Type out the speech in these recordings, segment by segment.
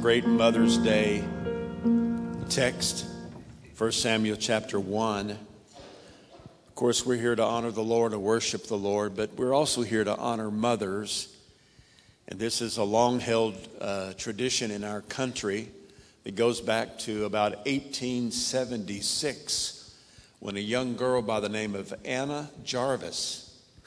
great Mother's Day text, 1 Samuel chapter 1. Of course, we're here to honor the Lord and worship the Lord, but we're also here to honor mothers. And this is a long-held tradition in our country. It goes back to about 1876 when a young girl by the name of Anna Jarvis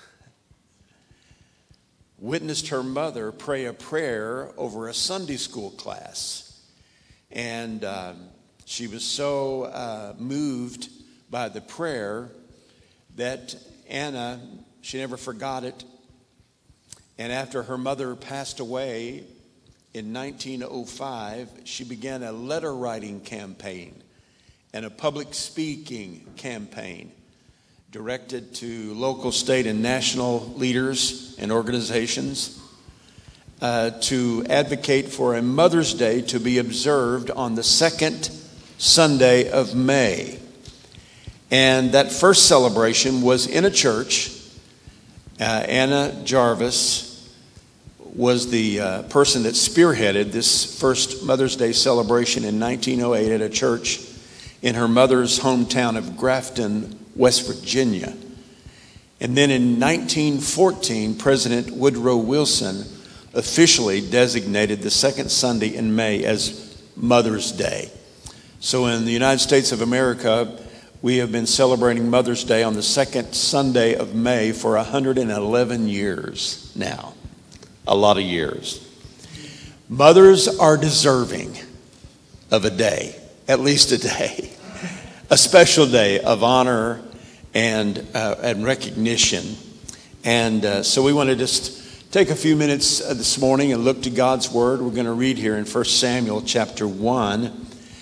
witnessed her mother pray a prayer over a Sunday school class. And she was so moved by the prayer that Anna, she never forgot it. And after her mother passed away in 1905, she began a letter writing campaign and a public speaking campaign directed to local, state, and national leaders and organizations to advocate for a Mother's Day to be observed on the second Sunday of May. And that first celebration was in a church. Anna Jarvis was the person that spearheaded this first Mother's Day celebration in 1908 at a church in her mother's hometown of Grafton, West Virginia. And then in 1914, President Woodrow Wilson officially designated the second Sunday in May as Mother's Day. So in the United States of America, we have been celebrating Mother's Day on the second Sunday of May for 111 years now. A lot of years. Mothers are deserving of a day, at least a day, a special day of honor and recognition. And so we want to just take a few minutes this morning and look to God's Word. We're going to read here in 1 Samuel chapter 1.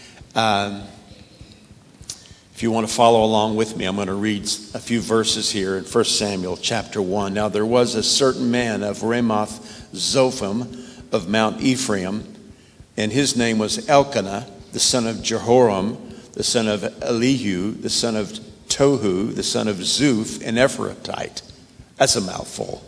If you want to follow along with me, I'm going to read a few verses here in 1 Samuel chapter 1. Now there was a certain man of Ramoth Zophim of Mount Ephraim, and his name was Elkanah, the son of Jehoram, the son of Elihu, the son of Tohu, the son of Zuph, an Ephrathite. That's a mouthful.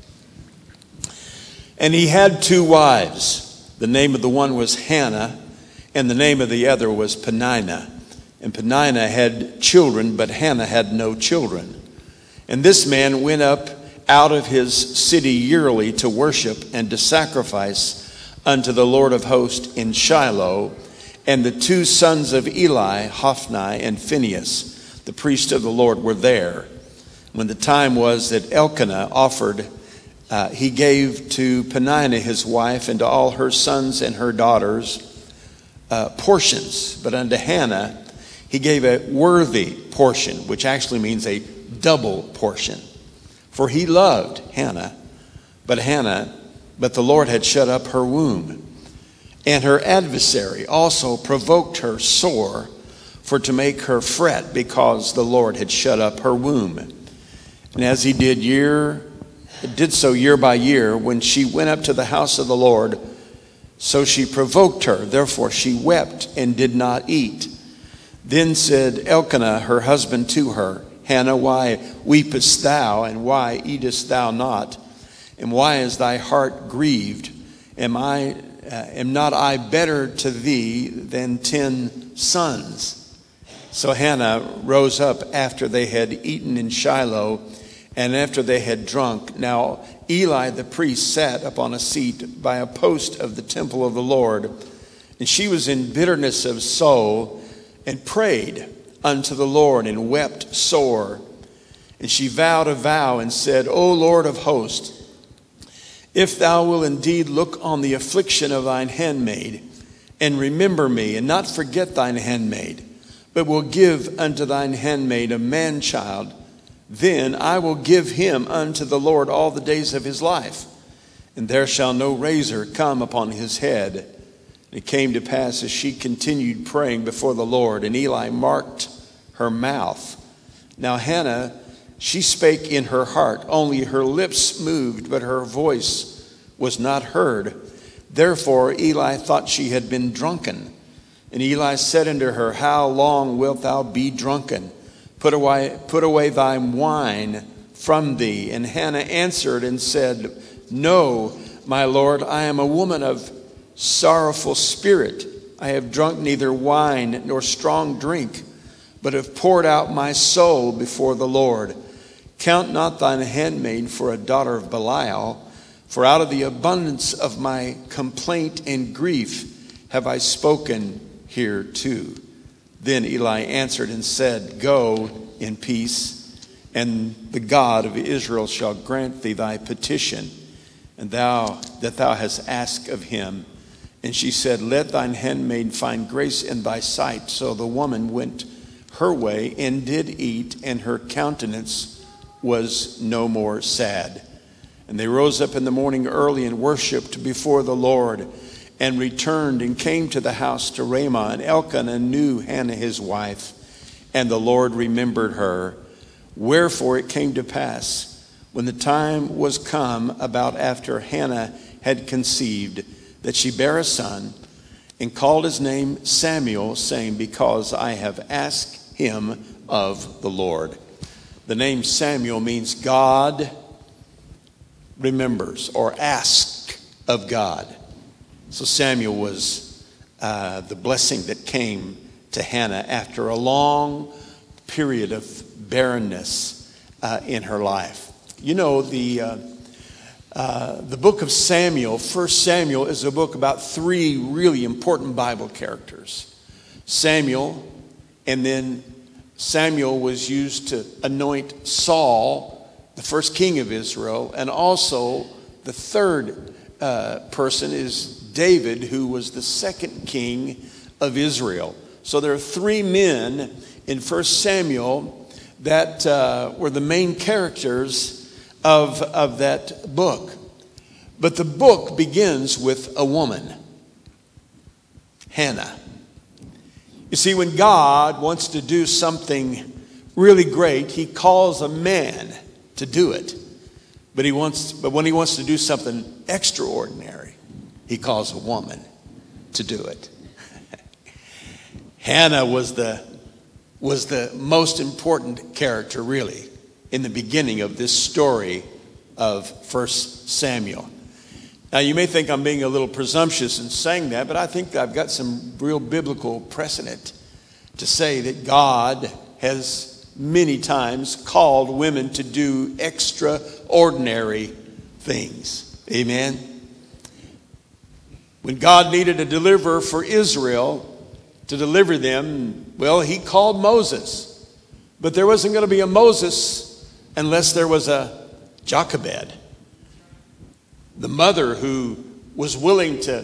And he had two wives. The name of the one was Hannah, and the name of the other was Peninnah. And Peninnah had children, but Hannah had no children. And this man went up out of his city yearly to worship and to sacrifice unto the Lord of hosts in Shiloh. And the two sons of Eli, Hophni and Phinehas, the priest of the Lord, were there. When the time was that Elkanah offered, he gave to Peninnah his wife and to all her sons and her daughters portions. But unto Hannah he gave a worthy portion, which actually means a double portion. For he loved Hannah, but the Lord had shut up her womb. And her adversary also provoked her sore, for to make her fret, because the Lord had shut up her womb. And as he did so year by year, when she went up to the house of the Lord, so she provoked her. Therefore she wept and did not eat. Then said Elkanah, her husband, to her, Hannah, why weepest thou, and why eatest thou not? And why is thy heart grieved? Am not I better to thee than 10 sons? So Hannah rose up after they had eaten in Shiloh, and after they had drunk. Now Eli the priest sat upon a seat by a post of the temple of the Lord, and she was in bitterness of soul, and prayed unto the Lord, and wept sore. And she vowed a vow, and said, O Lord of hosts, if thou wilt indeed look on the affliction of thine handmaid, and remember me, and not forget thine handmaid, but will give unto thine handmaid a man-child, then I will give him unto the Lord all the days of his life, and there shall no razor come upon his head. It came to pass as she continued praying before the Lord, and Eli marked her mouth. Now Hannah, she spake in her heart, only her lips moved, but her voice was not heard. Therefore Eli thought she had been drunken. And Eli said unto her, How long wilt thou be drunken? Put away thy wine from thee. And Hannah answered and said, No, my Lord, I am a woman of sorrowful spirit. I have drunk neither wine nor strong drink, but have poured out my soul before the Lord. Count not thine handmaid for a daughter of Belial, for out of the abundance of my complaint and grief have I spoken here too. Then Eli answered and said, Go in peace, and the God of Israel shall grant thee thy petition, and that thou hast asked of him. And she said, Let thine handmaid find grace in thy sight. So the woman went her way and did eat, and her countenance was no more sad. And they rose up in the morning early and worshipped before the Lord, and returned and came to the house to Ramah. And Elkanah knew Hannah his wife, and the Lord remembered her. Wherefore it came to pass, when the time was come about after Hannah had conceived, that she bare a son, and called his name Samuel, saying, Because I have asked him of the Lord. The name Samuel means God remembers, or asked of God. So Samuel was the blessing that came to Hannah after a long period of barrenness in her life. You know, the book of Samuel, 1 Samuel, is a book about three really important Bible characters. Samuel, and then Samuel was used to anoint Saul, the first king of Israel, and also the third person is David, who was the second king of Israel. So there are three men in 1 Samuel that were the main characters of that book. But the book begins with a woman, Hannah. You see, when God wants to do something really great, he calls a man to do it. But when he wants to do something extraordinary, he calls a woman to do it. Hannah was the most important character, really, in the beginning of this story of 1 Samuel. Now, you may think I'm being a little presumptuous in saying that, but I think I've got some real biblical precedent to say that God has many times called women to do extraordinary things. Amen. When God needed a deliverer for Israel to deliver them, well, he called Moses. But there wasn't going to be a Moses unless there was a Jochebed, the mother who was willing to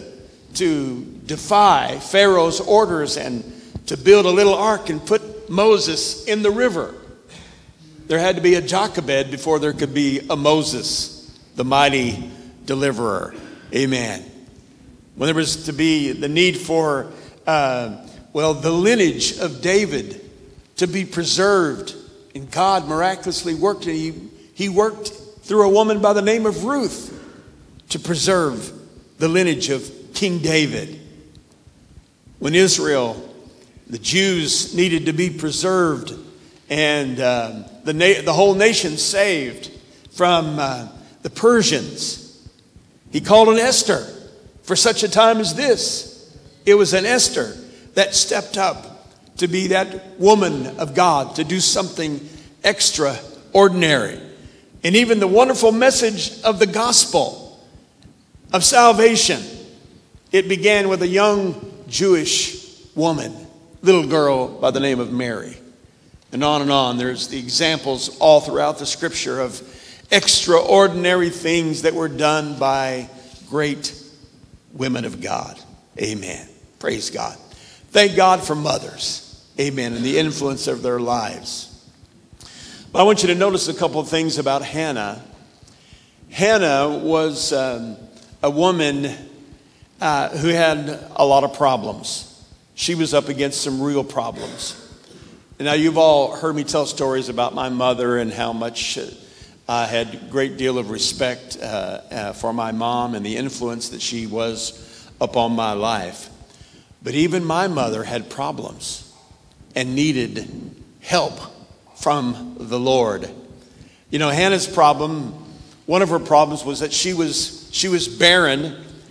defy Pharaoh's orders and to build a little ark and put Moses in the river. There had to be a Jochebed before there could be a Moses, the mighty deliverer. Amen. When there was to be the need for, the lineage of David to be preserved, and God miraculously worked, and he worked through a woman by the name of Ruth to preserve the lineage of King David. When Israel, the Jews, needed to be preserved and the whole nation saved from the Persians, he called an Esther for such a time as this. It was an Esther that stepped up to be that woman of God, to do something extraordinary. And even the wonderful message of the gospel of salvation, it began with a young Jewish woman, little girl by the name of Mary. And on. There's the examples all throughout the scripture of extraordinary things that were done by great women of God. Amen. Praise God. Thank God for mothers. Amen. And the influence of their lives. But I want you to notice a couple of things about Hannah. Hannah was a woman who had a lot of problems. She was up against some real problems. And now you've all heard me tell stories about my mother and how much I had a great deal of respect for my mom and the influence that she was upon my life. But even my mother had problems and needed help from the Lord. You know, Hannah's problem, one of her problems was that she was barren,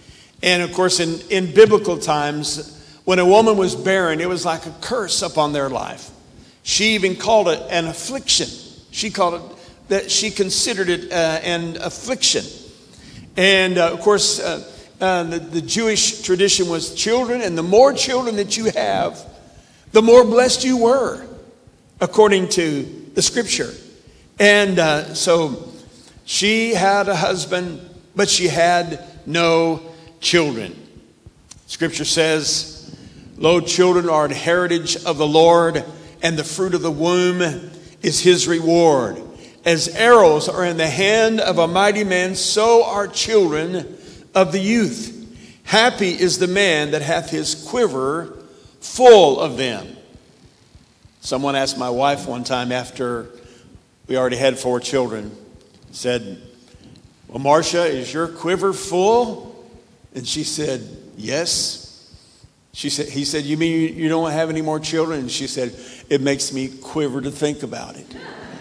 And of course, in biblical times, when a woman was barren, it was like a curse upon their life. She even called it an affliction. She called it that she considered it an affliction. And of course, the Jewish tradition was children, and the more children that you have, the more blessed you were, according to the scripture. And so she had a husband, but she had no children. Scripture says, "Lo, children are an heritage of the Lord, and the fruit of the womb is his reward. As arrows are in the hand of a mighty man, so are children of the youth. Happy is the man that hath his quiver full of them." Someone asked my wife one time after we already had 4 children, said, "Well, Marcia, is your quiver full?" And she said, "Yes." He said, "You mean you don't have any more children?" And she said, "It makes me quiver to think about it."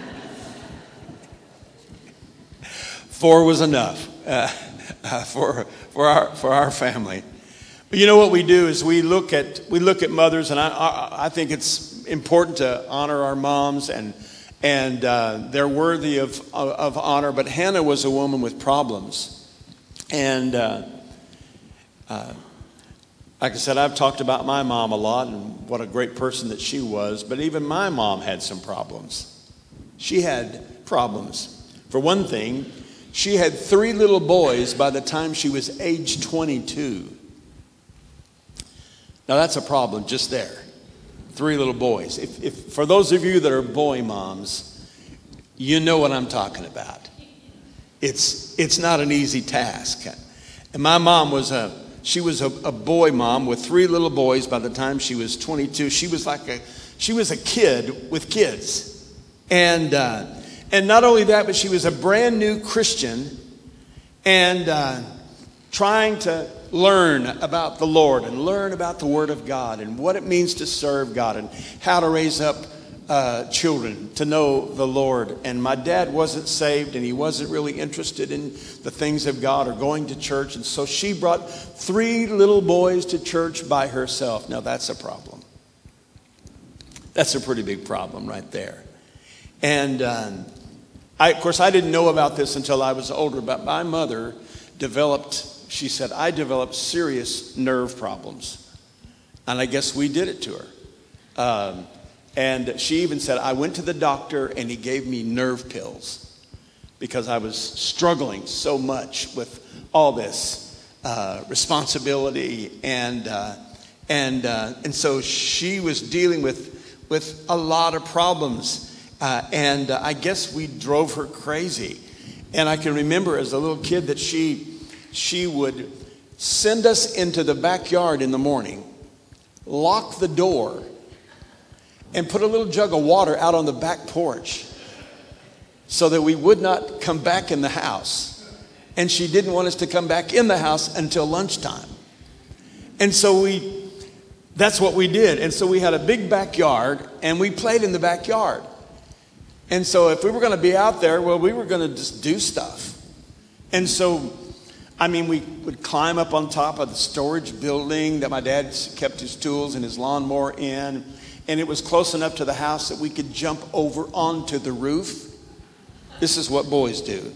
4 was enough for our family. But you know what we do is we look at mothers, and I think it's important to honor our moms, and they're worthy of honor. But Hannah was a woman with problems, and like I said, I've talked about my mom a lot and what a great person that she was, but even my mom had some problems. She had problems. For one thing, she had 3 little boys by the time she was age 22. Now that's a problem just there. 3 little boys. If for those of you that are boy moms, you know what I'm talking about. It's not an easy task. And my mom was a boy mom with 3 little boys by the time she was 22. She was a kid with kids. And not only that, but she was a brand new Christian and trying to learn about the Lord and learn about the Word of God and what it means to serve God and how to raise up children to know the Lord. And my dad wasn't saved, and he wasn't really interested in the things of God or going to church. And so she brought 3 little boys to church by herself. Now that's a problem. That's a pretty big problem right there. And of course, I didn't know about this until I was older, but my mother she said, I developed serious nerve problems. And I guess we did it to her. And she even said, I went to the doctor and he gave me nerve pills because I was struggling so much with all this responsibility. And so she was dealing with a lot of problems. And I guess we drove her crazy. And I can remember as a little kid that she would send us into the backyard in the morning, lock the door, and put a little jug of water out on the back porch so that we would not come back in the house. And she didn't want us to come back in the house until lunchtime. And so that's what we did. And so we had a big backyard, and we played in the backyard. And so if we were going to be out there, well, we were going to just do stuff. And so, we would climb up on top of the storage building that my dad kept his tools and his lawnmower in. And it was close enough to the house that we could jump over onto the roof. This is what boys do.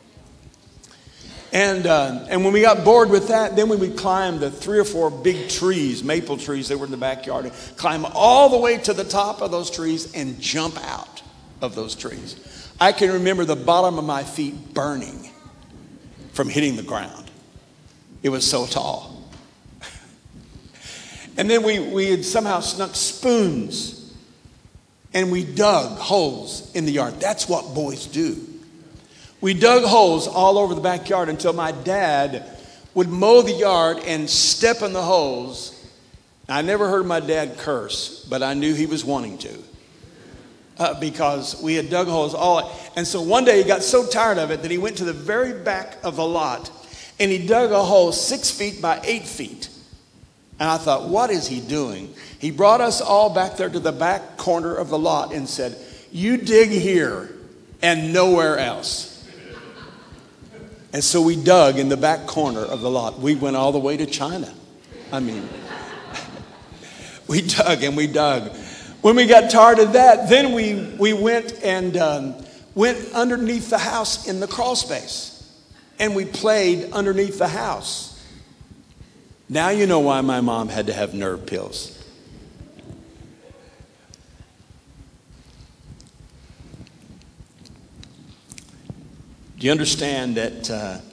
And when we got bored with that, then we would climb the 3 or 4 big trees, maple trees that were in the backyard, and climb all the way to the top of those trees and jump out of those trees. I can remember the bottom of my feet burning from hitting the ground. It was so tall. And then we had somehow snuck spoons and we dug holes in the yard. That's what boys do. We dug holes all over the backyard until my dad would mow the yard and step in the holes. I never heard my dad curse, but I knew he was wanting to. Because we had dug holes all. And so one day he got so tired of it that he went to the very back of the lot and he dug a hole 6 feet by 8 feet. And I thought, what is he doing? He brought us all back there to the back corner of the lot and said, you dig here and nowhere else. And so we dug in the back corner of the lot. We went all the way to China. I mean, we dug and we dug. When we got tired of that, then we went and went underneath the house in the crawl space. And we played underneath the house. Now you know why my mom had to have nerve pills. Do you understand that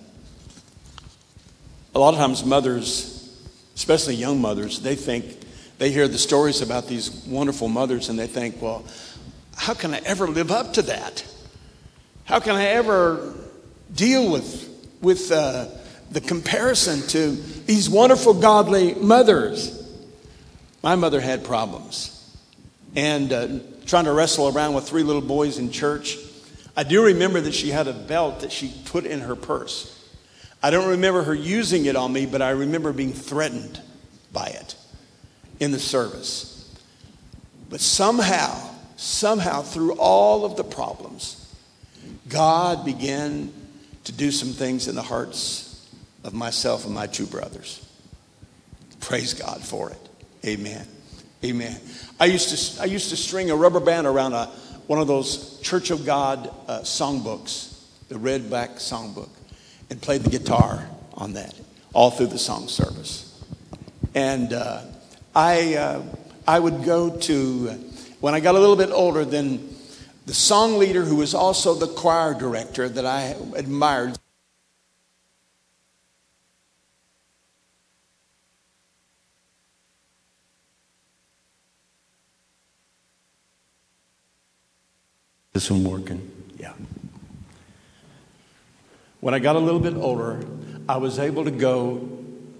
a lot of times mothers, especially young mothers, they hear the stories about these wonderful mothers and they think, well, how can I ever live up to that? How can I ever deal with the comparison to these wonderful godly mothers? My mother had problems. And trying to wrestle around with 3 little boys in church, I do remember that she had a belt that she put in her purse. I don't remember her using it on me, but I remember being threatened by it in the service. But somehow, through all of the problems, God began to do some things in the hearts of myself and my 2 brothers. Praise God for it. Amen. Amen. I used to string a rubber band around one of those Church of God songbooks, the red back songbook, and played the guitar on that all through the song service. And I would go to, when I got a little bit older, then the song leader who was also the choir director that I admired. This one working? Yeah. When I got a little bit older, I was able to go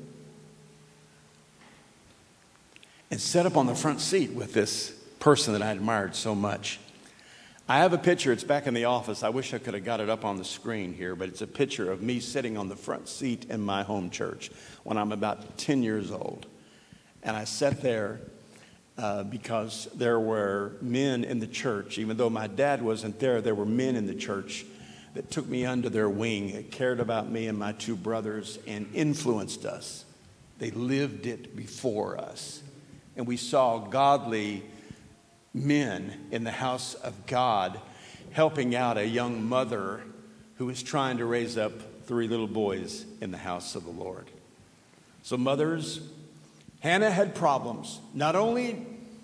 and sit up on the front seat with this person that I admired so much. I have a picture. It's back in the office. I wish I could have got it up on the screen here, but it's a picture of me sitting on the front seat in my home church when I'm about 10 years old. And I sat there because there were men in the church. Even though my dad wasn't there, there were men in the church that took me under their wing, that cared about me and my 2 brothers and influenced us. They lived it before us. And we saw godly men in the house of God helping out a young mother who was trying to raise up 3 little boys in the house of the Lord. So mothers, Hannah had problems. Not only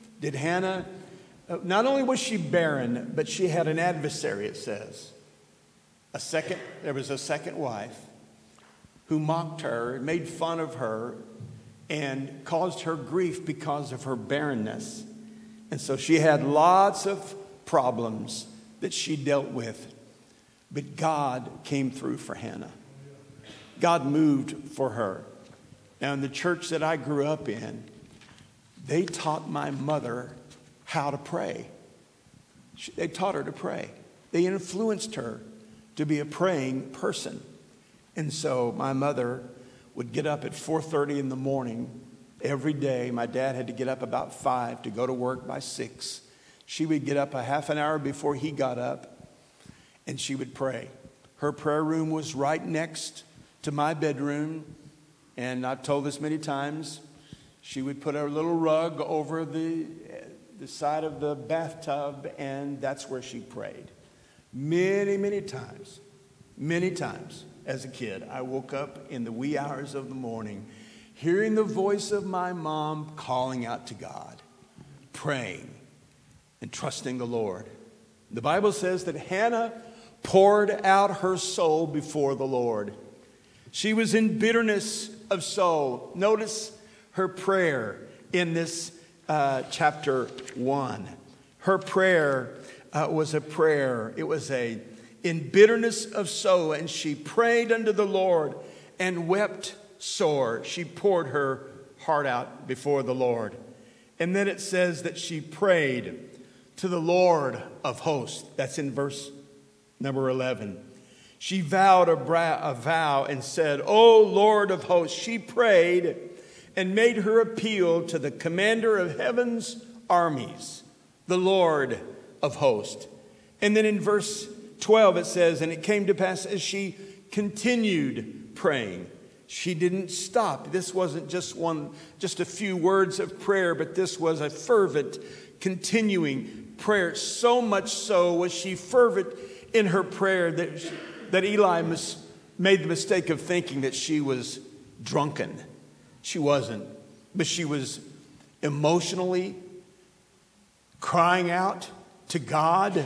was she barren, but she had an adversary, it says. There was a second wife who mocked her, made fun of her, and caused her grief because of her barrenness. And so she had lots of problems that she dealt with. But God came through for Hannah. God moved for her. Now, in the church that I grew up in, they taught my mother how to pray. They taught her to pray. They influenced her to be a praying person. And so my mother would get up at 4:30 in the morning every day. My dad had to get up about 5 to go to work by 6. She would get up a half an hour before he got up, and she would pray. Her prayer room was right next to my bedroom, and I've told this many times. She would put a little rug over the side of the bathtub, and that's where she prayed. Many times as a kid, I woke up in the wee hours of the morning, hearing the voice of my mom calling out to God, praying and trusting the Lord. The Bible says that Hannah poured out her soul before the Lord. She was in bitterness of soul. Notice her prayer in this chapter 1. Her prayer was a prayer. It was in bitterness of soul, and she prayed unto the Lord and wept sore. She poured her heart out before the Lord. And then it says that she prayed to the Lord of hosts. That's in verse number 11. She vowed a vow and said, O Lord of hosts. She prayed and made her appeal to the commander of heaven's armies, the Lord of hosts. And then in verse 12 it says, and it came to pass as she continued praying. She didn't stop. This wasn't just a few words of prayer, but this was a fervent, continuing prayer. So much so was she fervent in her prayer that Eli made the mistake of thinking that she was drunken. She wasn't, but she was emotionally crying out to God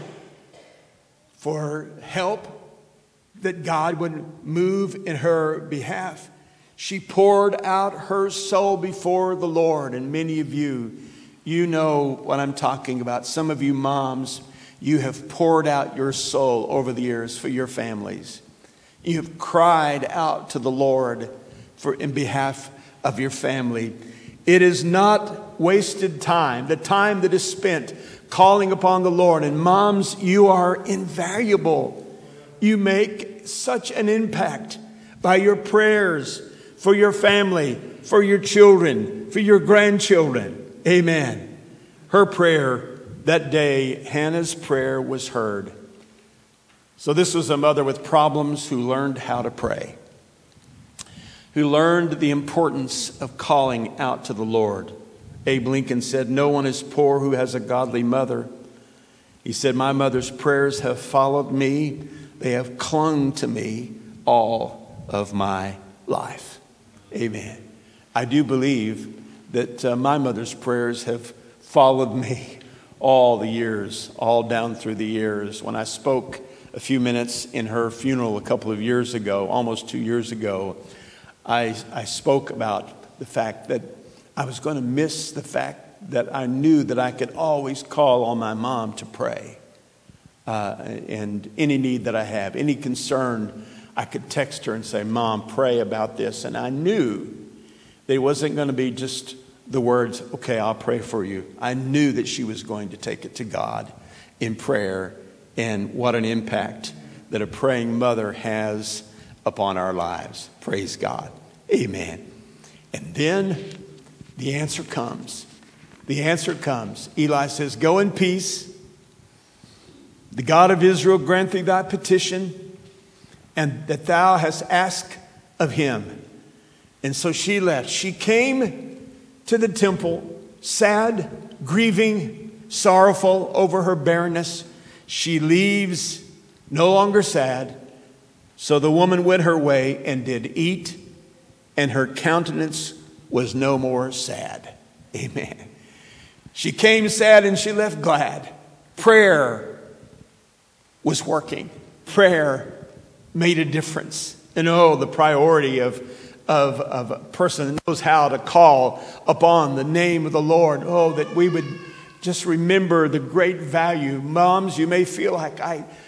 for help, that God would move in her behalf. She poured out her soul before the Lord. And many of you know what I'm talking about. Some of you moms, you have poured out your soul over the years for your families. You have cried out to the Lord in behalf of your family. It is not wasted time, the time that is spent calling upon the Lord. And moms, you are invaluable. You make such an impact by your prayers for your family, for your children, for your grandchildren. Amen. Her prayer that day, Hannah's prayer, was heard. So this was a mother with problems who learned how to pray, who learned the importance of calling out to the Lord. Abe Lincoln said, "No one is poor who has a godly mother." He said, "My mother's prayers have followed me. They have clung to me all of my life." Amen. I do believe that my mother's prayers have followed me all the years, all down through the years. When I spoke a few minutes in her funeral a couple of years ago, almost 2 years ago, I spoke about the fact that I was going to miss the fact that I knew that I could always call on my mom to pray. And any need that I have, any concern, I could text her and say, "Mom, pray about this." And I knew that it wasn't going to be just the words, "Okay, I'll pray for you." I knew that she was going to take it to God in prayer. And what an impact that a praying mother has upon our lives. Praise God. Amen. And then the answer comes. The answer comes. Eli says, "Go in peace. The God of Israel grant thee thy petition, and that thou hast asked of him." And so she left. She came to the temple, sad, grieving, sorrowful over her barrenness. She leaves no longer sad. So the woman went her way and did eat, and her countenance was no more sad. Amen. She came sad and she left glad. Prayer was working. Prayer made a difference. And the priority of a person that knows how to call upon the name of the Lord. That we would just remember the great value. Moms, you may feel like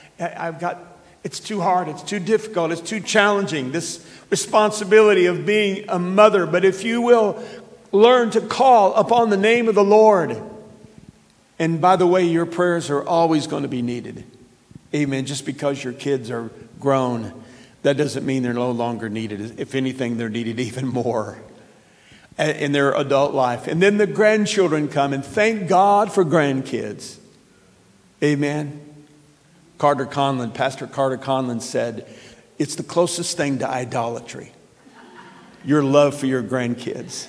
it's too hard, it's too difficult, it's too challenging, this responsibility of being a mother. But if you will learn to call upon the name of the Lord, and by the way, your prayers are always going to be needed. Amen. Just because your kids are grown, that doesn't mean they're no longer needed. If anything, they're needed even more in their adult life. And then the grandchildren come, and thank God for grandkids. Amen. Pastor Carter Conlon said, "It's the closest thing to idolatry, your love for your grandkids."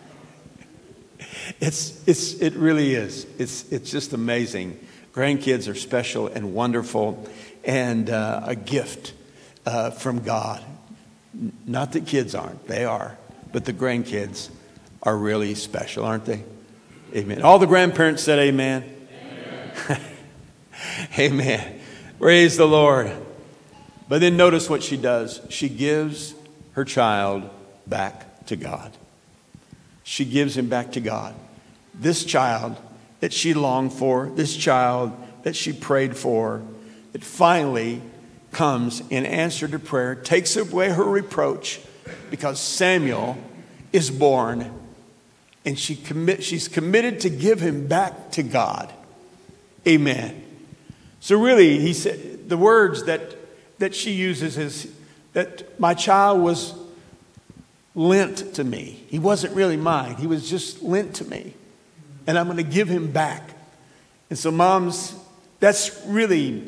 It really is. It's just amazing. Grandkids are special and wonderful, and a gift from God. Not that kids aren't, they are, but the grandkids are really special, aren't they? Amen. All the grandparents said amen. Amen. Amen. Praise the Lord. But then notice what she does. She gives her child back to God. She gives him back to God. This child that she longed for, this child that she prayed for, it finally comes in answer to prayer, takes away her reproach, because Samuel is born, and she's committed to give him back to God. Amen. So really, he said, the words that she uses is that my child was lent to me. He wasn't really mine. He was just lent to me. And I'm going to give him back. And so moms, that's really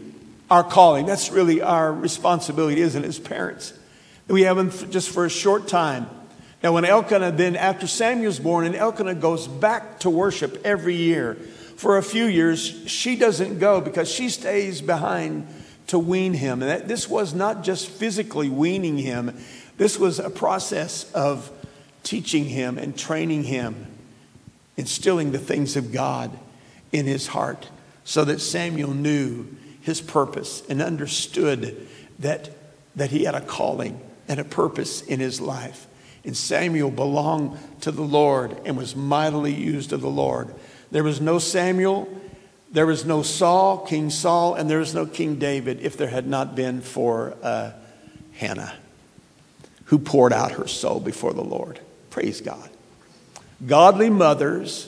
our calling. That's really our responsibility, isn't it, as parents? We have them just for a short time. Now, when Elkanah, then after Samuel's born, and Elkanah goes back to worship every year, for a few years, she doesn't go because she stays behind to wean him. And this was not just physically weaning him. This was a process of teaching him and training him, instilling the things of God in his heart so that Samuel knew his purpose and understood that he had a calling and a purpose in his life. And Samuel belonged to the Lord and was mightily used of the Lord. There was no Samuel, there was no Saul, King Saul, and there was no King David if there had not been for Hannah, who poured out her soul before the Lord. Praise God. Godly mothers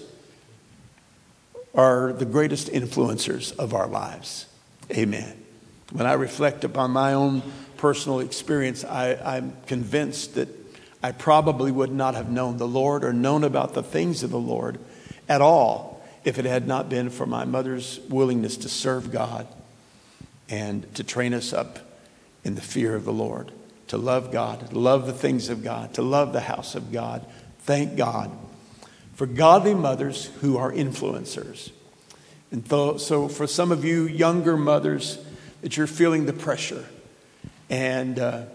are the greatest influencers of our lives. Amen. When I reflect upon my own personal experience, I'm convinced that I probably would not have known the Lord or known about the things of the Lord at all if it had not been for my mother's willingness to serve God and to train us up in the fear of the Lord, to love God, to love the things of God, to love the house of God. Thank God for godly mothers who are influencers. And so for some of you younger mothers that you're feeling the pressure, and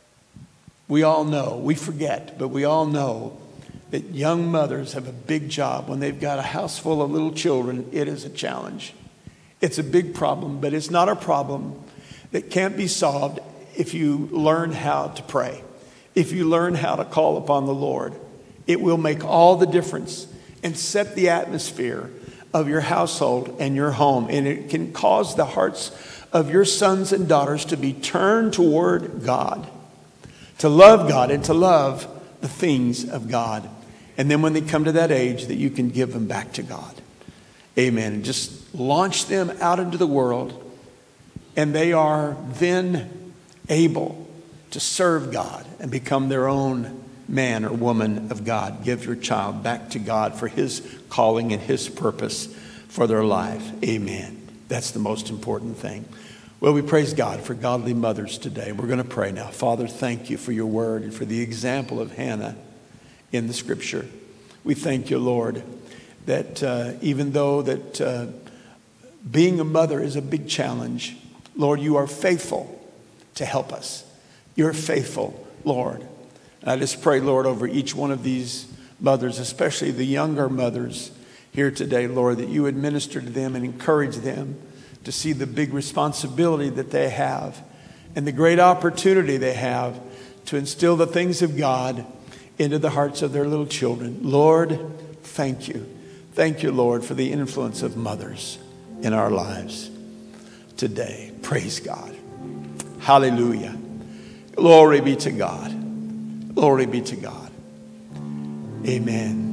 we all know, we forget, but we all know that young mothers have a big job. When they've got a house full of little children, it is a challenge. It's a big problem, but it's not a problem that can't be solved if you learn how to pray. If you learn how to call upon the Lord, it will make all the difference and set the atmosphere of your household and your home. And it can cause the hearts of your sons and daughters to be turned toward God, to love God and to love the things of God. And then when they come to that age, that you can give them back to God. Amen. And just launch them out into the world. And they are then able to serve God and become their own man or woman of God. Give your child back to God for his calling and his purpose for their life. Amen. That's the most important thing. Well, we praise God for godly mothers today. We're going to pray now. Father, thank you for your word and for the example of Hannah in the scripture. We thank you, Lord, that even though that being a mother is a big challenge, Lord, you are faithful to help us. You're faithful, Lord. And I just pray, Lord, over each one of these mothers, especially the younger mothers here today, Lord, that you would minister to them and encourage them to see the big responsibility that they have and the great opportunity they have to instill the things of God into the hearts of their little children. Lord, thank you. Thank you, Lord, for the influence of mothers in our lives today. Praise God. Hallelujah. Glory be to God. Glory be to God. Amen.